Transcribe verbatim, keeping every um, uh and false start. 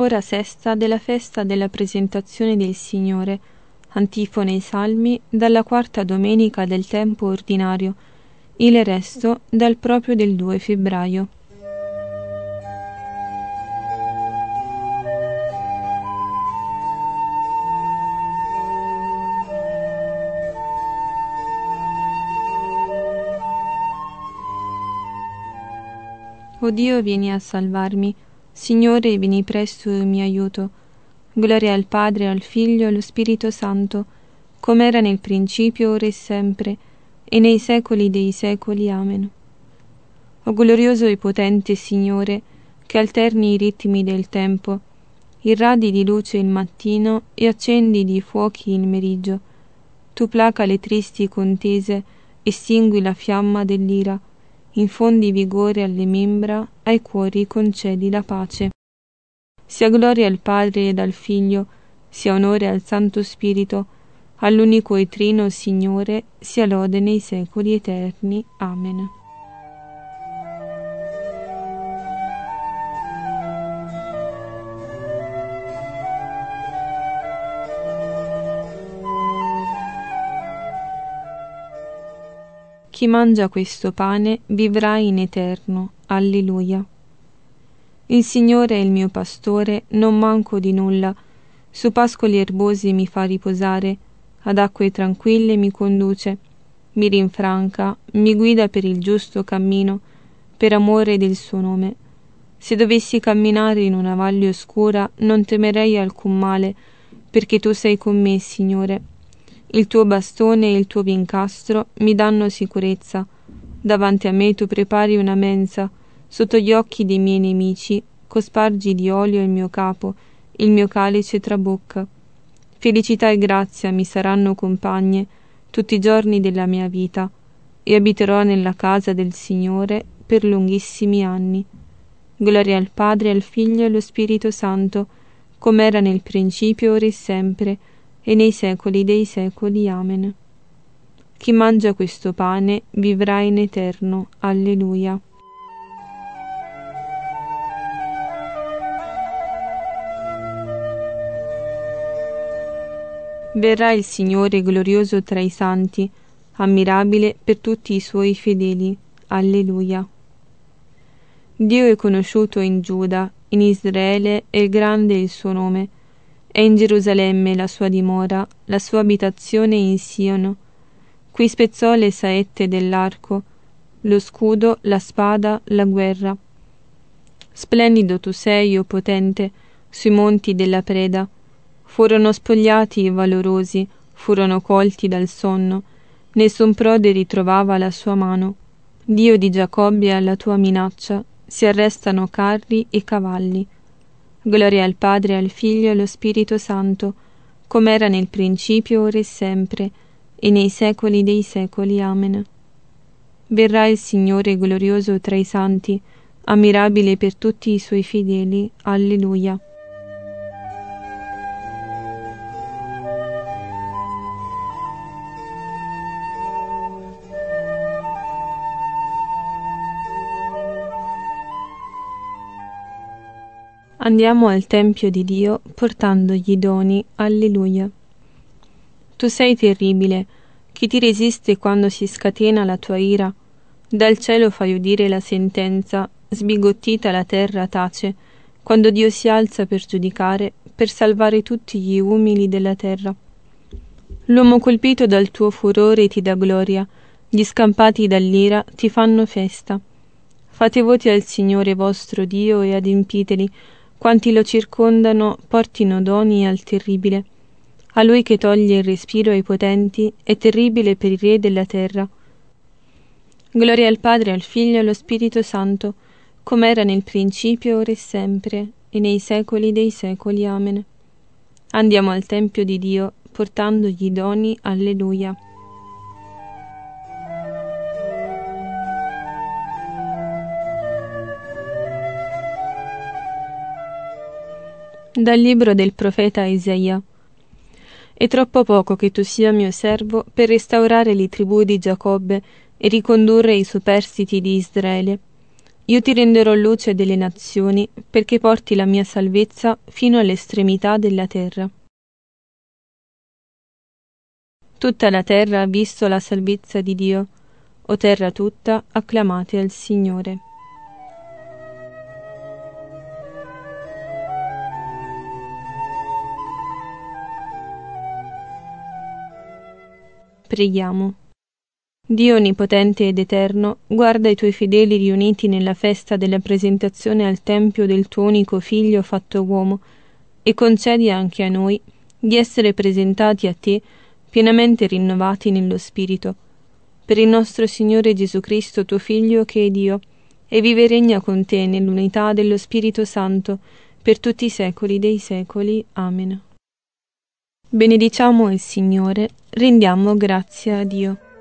Ora sesta della festa della presentazione del Signore, antifone e salmi dalla quarta domenica del tempo ordinario, il resto dal proprio del due febbraio. O Dio, vieni a salvarmi. Signore, vieni presto in mio aiuto. Gloria al Padre, al Figlio e allo Spirito Santo, come era nel principio, ora e sempre, e nei secoli dei secoli. Amen. O glorioso e potente Signore, che alterni i ritmi del tempo, irradi di luce il mattino e accendi di fuochi il meriggio. Tu placa le tristi contese, estingui la fiamma dell'ira, infondi vigore alle membra, ai cuori concedi la pace. Sia gloria al Padre ed al Figlio, sia onore al Santo Spirito, all'unico e trino Signore, sia lode nei secoli eterni. Amen. Chi mangia questo pane vivrà in eterno. Alleluia. Il Signore è il mio pastore, non manco di nulla. Su pascoli erbosi mi fa riposare, ad acque tranquille mi conduce, mi rinfranca, mi guida per il giusto cammino, per amore del suo nome. Se dovessi camminare in una valle oscura, non temerei alcun male, perché tu sei con me, Signore. Il tuo bastone e il tuo vincastro mi danno sicurezza. Davanti a me tu prepari una mensa, sotto gli occhi dei miei nemici, cospargi di olio il mio capo, il mio calice trabocca. Felicità e grazia mi saranno compagne tutti i giorni della mia vita, e abiterò nella casa del Signore per lunghissimi anni. Gloria al Padre, al Figlio e allo Spirito Santo, come era nel principio, ora e sempre, e nei secoli dei secoli. Amen. Chi mangia questo pane vivrà in eterno. Alleluia. Verrà il Signore glorioso tra i santi, ammirabile per tutti i suoi fedeli. Alleluia. Dio è conosciuto in Giuda, in Israele è grande il suo nome. È in Gerusalemme la sua dimora, la sua abitazione in Siono. Qui spezzò le saette dell'arco, lo scudo, la spada, la guerra. Splendido tu sei, o potente, sui monti della preda. Furono spogliati i valorosi, furono colti dal sonno. Nessun prode ritrovava la sua mano. Dio di Giacobbe alla tua minaccia, si arrestano carri e cavalli. Gloria al Padre, al Figlio e allo Spirito Santo, come era nel principio, ora e sempre, e nei secoli dei secoli. Amen. Verrà il Signore glorioso tra i santi, ammirabile per tutti i suoi fedeli. Alleluia. Andiamo al Tempio di Dio portandogli i doni. Alleluia. Tu sei terribile. Chi ti resiste quando si scatena la tua ira? Dal cielo fai udire la sentenza, sbigottita la terra tace, quando Dio si alza per giudicare, per salvare tutti gli umili della terra. L'uomo colpito dal tuo furore ti dà gloria, gli scampati dall'ira ti fanno festa. Fate voti al Signore vostro Dio e adempiteli. Quanti lo circondano portino doni al terribile. A lui che toglie il respiro ai potenti è terribile per i re della terra. Gloria al Padre, al Figlio e allo Spirito Santo, come era nel principio, ora e sempre, e nei secoli dei secoli. Amen. Andiamo al Tempio di Dio, portandogli i doni. Alleluia. Dal libro del profeta Isaia. È troppo poco che tu sia mio servo per restaurare le tribù di Giacobbe e ricondurre i superstiti di Israele. io ti renderò luce delle nazioni, perché porti la mia salvezza fino all'estremità della terra. Tutta la terra ha visto la salvezza di Dio. O terra tutta, acclamate al Signore. Preghiamo. Dio onnipotente ed eterno, guarda i tuoi fedeli riuniti nella festa della presentazione al Tempio del tuo unico Figlio fatto uomo, e concedi anche a noi di essere presentati a te pienamente rinnovati nello Spirito. Per il nostro Signore Gesù Cristo, tuo Figlio, che è Dio, e vive e regna con te nell'unità dello Spirito Santo, per tutti i secoli dei secoli. Amen. Benediciamo il Signore, rendiamo grazie a Dio.